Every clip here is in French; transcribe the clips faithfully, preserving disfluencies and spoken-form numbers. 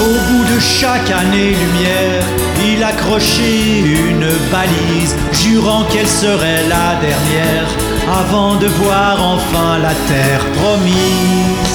Au bout de chaque année-lumière, il accrochait une balise, jurant qu'elle serait la dernière, avant de voir enfin la terre promise.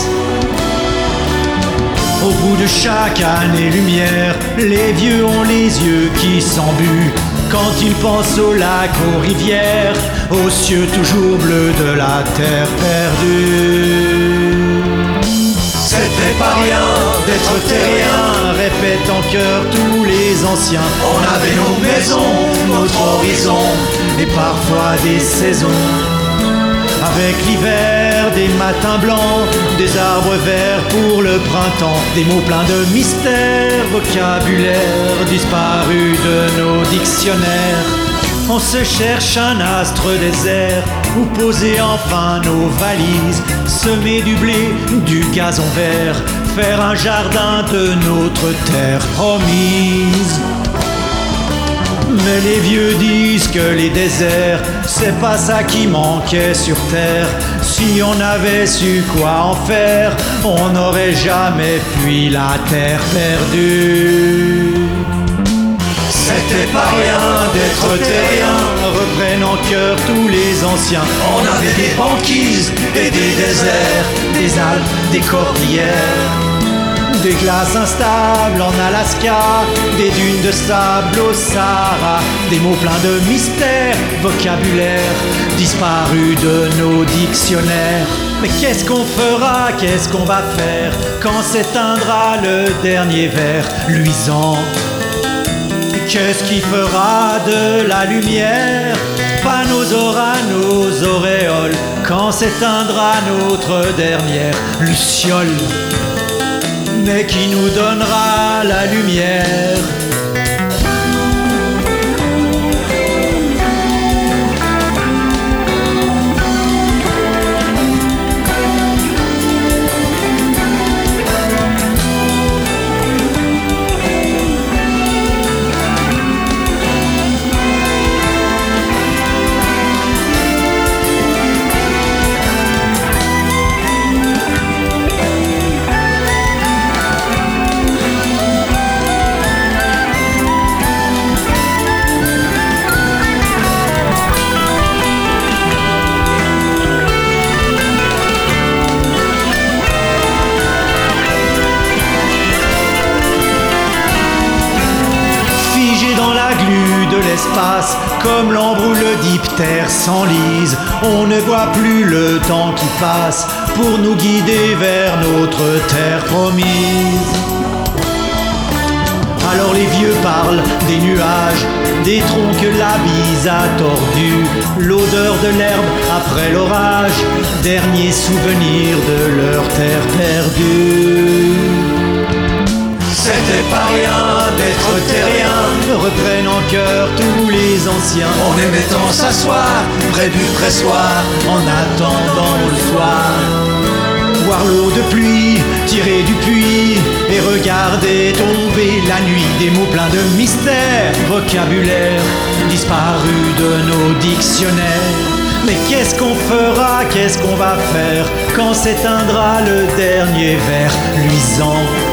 Au bout de chaque année-lumière, les vieux ont les yeux qui s'embuent quand ils pensent aux lacs, aux rivières, aux cieux toujours bleus de la terre perdue. C'était pas rien d'être terrien, répètent en chœur tous les anciens. On avait nos maisons, notre horizon, et parfois des saisons. Avec l'hiver, des matins blancs, des arbres verts pour le printemps, des mots pleins de mystère, vocabulaire disparu de nos dictionnaires. On se cherche un astre désert où poser enfin nos valises, semer du blé, du gazon vert, faire un jardin de notre terre promise. Mais les vieux disent que les déserts, c'est pas ça qui manquait sur terre. Si on avait su quoi en faire, on n'aurait jamais fui la terre perdue. C'était pas rien d'être terrien, reprennent en chœur tous les anciens. On avait des banquises et des déserts, des Alpes, des cordillères, des glaces instables en Alaska, des dunes de sable au Sahara, des mots pleins de mystère, vocabulaire disparu de nos dictionnaires. Mais qu'est-ce qu'on fera, qu'est-ce qu'on va faire quand s'éteindra le dernier verre luisant? Qu'est-ce qui fera de la lumière? Pas nos auras, nos auréoles, quand s'éteindra notre dernière luciole, mais qui nous donnera la lumière. De l'espace, comme l'ambre où le diptère s'enlise, on ne voit plus le temps qui passe pour nous guider vers notre terre promise. Alors les vieux parlent des nuages, des troncs que la bise a tordus, l'odeur de l'herbe après l'orage, dernier souvenir de leur terre perdue. C'était pas rien d'être terrien, reprennent en chœur tous les anciens. On aimait tant s'asseoir près du pressoir en attendant le soir, voir l'eau de pluie tirer du puits et regarder tomber la nuit. Des mots pleins de mystère, vocabulaire disparu de nos dictionnaires. Mais qu'est-ce qu'on fera, qu'est-ce qu'on va faire quand s'éteindra le dernier verre luisant?